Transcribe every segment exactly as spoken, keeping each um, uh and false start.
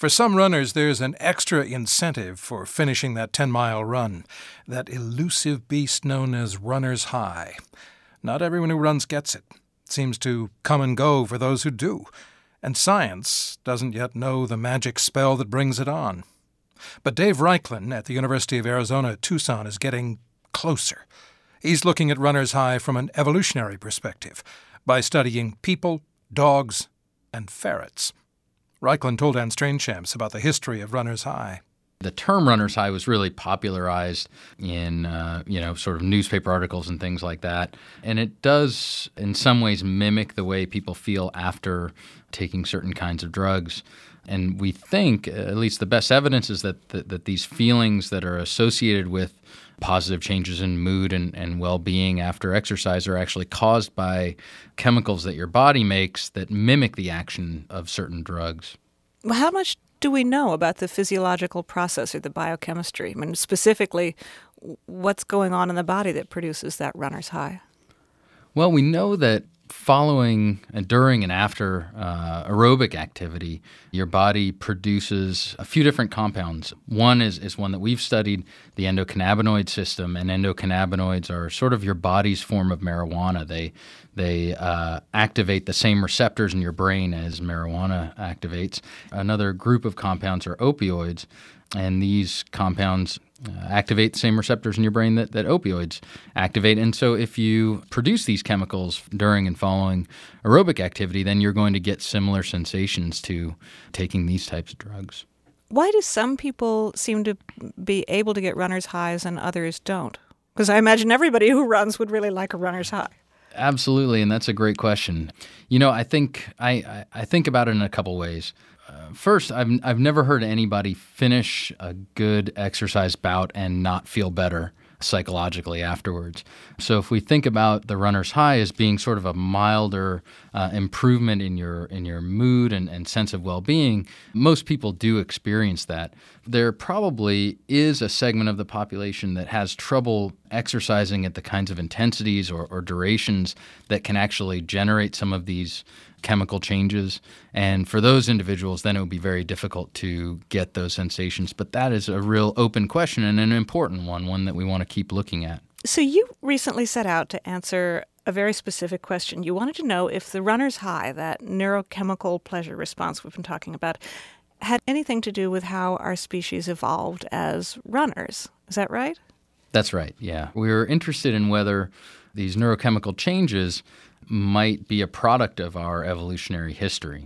For some runners, there's an extra incentive for finishing that ten-mile run, that elusive beast known as runner's high. Not everyone who runs gets it. It seems to come and go for those who do, and science doesn't yet know the magic spell that brings it on. But Dave Reichlin at the University of Arizona at Tucson is getting closer. He's looking at runner's high from an evolutionary perspective by studying people, dogs, and ferrets. Reichlin told Anne Strainchamps about the history of runner's high. The term runner's high was really popularized in, uh, you know, sort of newspaper articles and things like that. And it does, in some ways, mimic the way people feel after taking certain kinds of drugs. And we think, at least the best evidence is that that, that these feelings that are associated with positive changes in mood and, and well-being after exercise are actually caused by chemicals that your body makes that mimic the action of certain drugs. Well, how much do we know about the physiological process or the biochemistry? I mean, specifically, what's going on in the body that produces that runner's high? Well, we know that following, and during, and after uh, aerobic activity, your body produces a few different compounds. One is, is one that we've studied, the endocannabinoid system, and endocannabinoids are sort of your body's form of marijuana. They they uh, activate the same receptors in your brain as marijuana activates. Another group of compounds are opioids, and these compounds Uh, activate the same receptors in your brain that, that opioids activate. And so if you produce these chemicals during and following aerobic activity, then you're going to get similar sensations to taking these types of drugs. Why do some people seem to be able to get runner's highs and others don't? Because I imagine everybody who runs would really like a runner's high. Absolutely, and that's a great question. You know, I think I, I, I think about it in a couple ways. Uh, first, I've I've never heard anybody finish a good exercise bout and not feel better psychologically afterwards. So if we think about the runner's high as being sort of a milder uh, improvement in your in your mood and, and sense of well-being, most people do experience that. There probably is a segment of the population that has trouble exercising at the kinds of intensities or, or durations that can actually generate some of these chemical changes. And for those individuals, then it would be very difficult to get those sensations. But that is a real open question and an important one, one that we want to keep looking at. So you recently set out to answer a very specific question. You wanted to know if the runner's high, that neurochemical pleasure response we've been talking about, had anything to do with how our species evolved as runners. Is that right? That's right, yeah. We were interested in whether these neurochemical changes might be a product of our evolutionary history.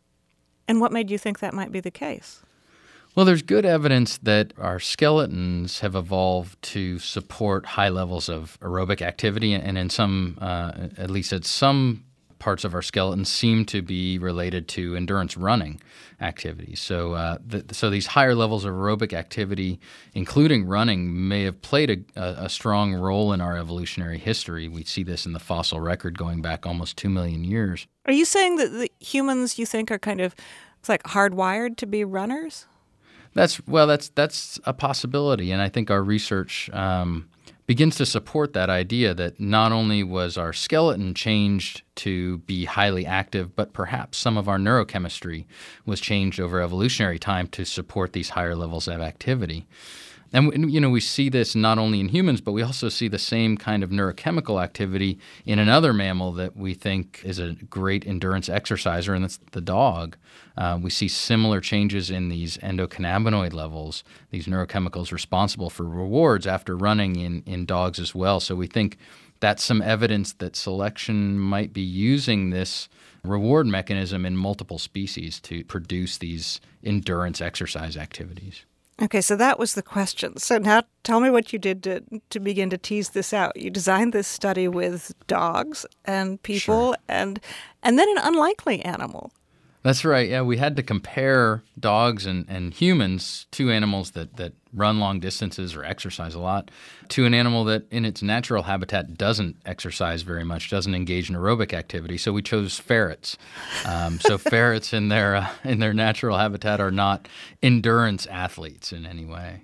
And what made you think that might be the case? Well, there's good evidence that our skeletons have evolved to support high levels of aerobic activity, and in some, uh, at least at some parts of our skeletons, seem to be related to endurance running activities. So, uh, the, so these higher levels of aerobic activity, including running, may have played a, a, a strong role in our evolutionary history. We see this in the fossil record going back almost two million years. Are you saying that the humans, you think, are kind of it's like hardwired to be runners? That's well, that's that's a possibility, and I think our research um, begins to support that idea that not only was our skeleton changed to be highly active, but perhaps some of our neurochemistry was changed over evolutionary time to support these higher levels of activity. And, you know, we see this not only in humans, but we also see the same kind of neurochemical activity in another mammal that we think is a great endurance exerciser, and that's the dog. Uh, we see similar changes in these endocannabinoid levels, these neurochemicals responsible for rewards after running in, in dogs as well. So we think that's some evidence that selection might be using this reward mechanism in multiple species to produce these endurance exercise activities. Okay, so that was the question. So now tell me what you did to to begin to tease this out. You designed this study with dogs and people Sure. and and then an unlikely animal. That's right. Yeah, we had to compare dogs and, and humans, two animals that, that run long distances or exercise a lot, to an animal that in its natural habitat doesn't exercise very much, doesn't engage in aerobic activity. So we chose ferrets. Um, so ferrets in their uh, in their natural habitat are not endurance athletes in any way.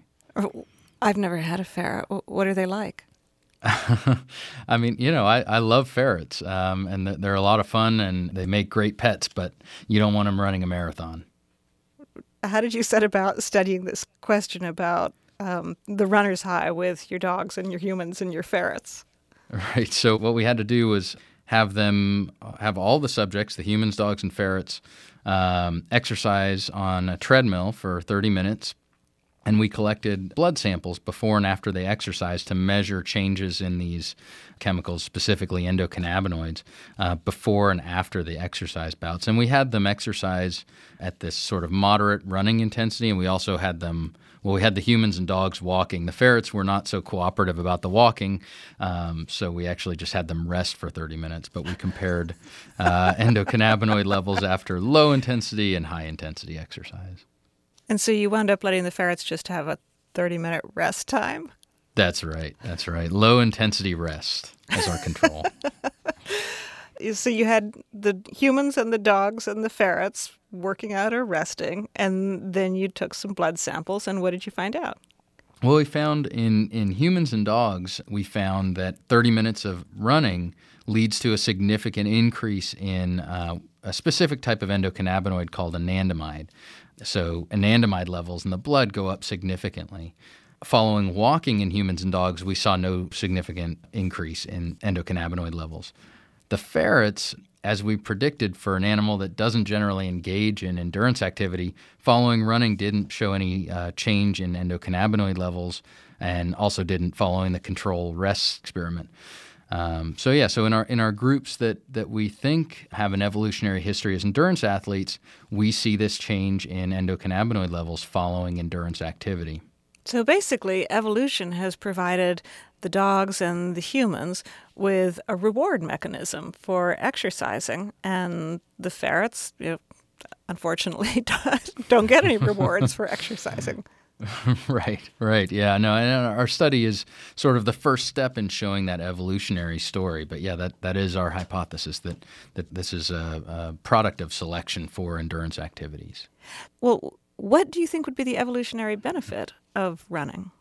I've never had a ferret. What are they like? I mean, you know, I, I love ferrets, um, and they're a lot of fun, and they make great pets, but you don't want them running a marathon. how did you set about studying this question about um, the runner's high with your dogs and your humans and your ferrets? Right. So what we had to do was have them have all the subjects, the humans, dogs, and ferrets, um, exercise on a treadmill for thirty minutes. And we collected blood samples before and after they exercised to measure changes in these chemicals, specifically endocannabinoids, uh, before and after the exercise bouts. And we had them exercise at this sort of moderate running intensity, and we also had them, well, we had the humans and dogs walking. The ferrets were not so cooperative about the walking, um, so we actually just had them rest for thirty minutes. But we compared uh, endocannabinoid levels after low intensity and high intensity exercise. And so you wound up letting the ferrets just have a thirty-minute rest time? That's right. That's right. Low-intensity rest as our control. So you had the humans and the dogs and the ferrets working out or resting, and then you took some blood samples, and what did you find out? Well, we found in, in humans and dogs, we found that thirty minutes of running leads to a significant increase in uh, a specific type of endocannabinoid called anandamide. So anandamide levels in the blood go up significantly. Following walking in humans and dogs, we saw no significant increase in endocannabinoid levels. The ferrets, as we predicted for an animal that doesn't generally engage in endurance activity, following running didn't show any uh, change in endocannabinoid levels and also didn't following the control rest experiment. Um, so yeah, so in our in our groups that, that we think have an evolutionary history as endurance athletes, we see this change in endocannabinoid levels following endurance activity. So basically, evolution has provided the dogs and the humans with a reward mechanism for exercising, and the ferrets, you know, unfortunately, don't get any rewards for exercising. Right, right. Yeah, no, and our study is sort of the first step in showing that evolutionary story. But yeah, that, that is our hypothesis, that, that this is a, a product of selection for endurance activities. Well, what do you think would be the evolutionary benefit of running?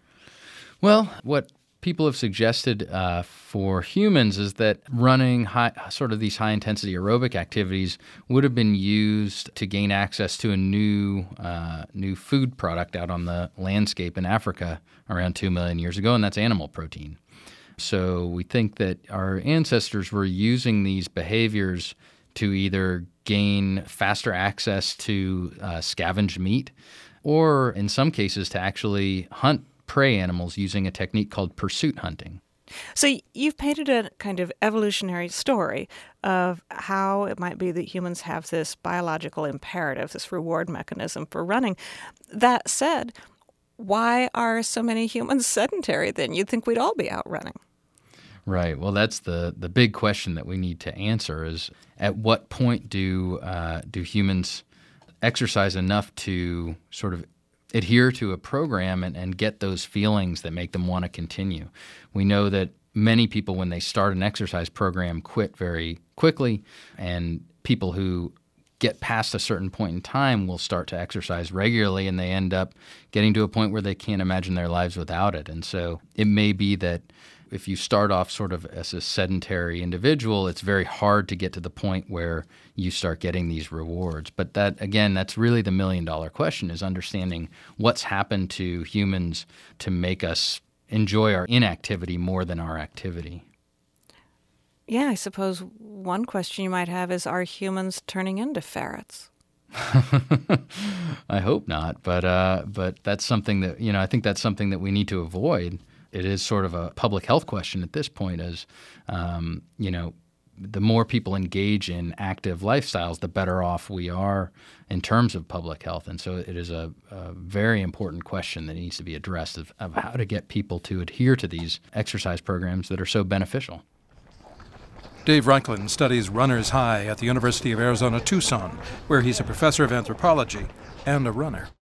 Well, what people have suggested uh, for humans is that running high, sort of these high-intensity aerobic activities would have been used to gain access to a new uh, new food product out on the landscape in Africa around two million years ago, and that's animal protein. So we think that our ancestors were using these behaviors to either gain faster access to uh, scavenged meat, or in some cases to actually hunt prey animals using a technique called pursuit hunting. So you've painted a kind of evolutionary story of how it might be that humans have this biological imperative, this reward mechanism for running. That said, why are so many humans sedentary then? You'd think we'd all be out running. Right. Well, that's the, the big question that we need to answer is at what point do uh, do humans exercise enough to sort of adhere to a program and, and get those feelings that make them want to continue. We know that many people, when they start an exercise program, quit very quickly, and people who get past a certain point in time will start to exercise regularly, and they end up getting to a point where they can't imagine their lives without it. And so it may be that if you start off sort of as a sedentary individual, it's very hard to get to the point where you start getting these rewards. But that, again, that's really the million-dollar question, is understanding what's happened to humans to make us enjoy our inactivity more than our activity. Yeah, I suppose one question you might have is, are humans turning into ferrets? I hope not, but uh, but that's something that, you know, I think that's something that we need to avoid. It is sort of a public health question at this point, as, um, you know, the more people engage in active lifestyles, the better off we are in terms of public health. And so it is a, a very important question that needs to be addressed of, of how to get people to adhere to these exercise programs that are so beneficial. Dave Reinklin studies runner's high at the University of Arizona Tucson, where he's a professor of anthropology and a runner.